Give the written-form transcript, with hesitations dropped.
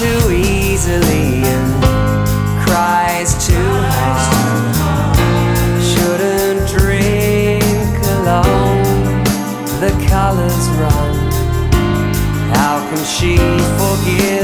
too easily and cries too hard. Shouldn't drink alone, the colors run. How can she forgive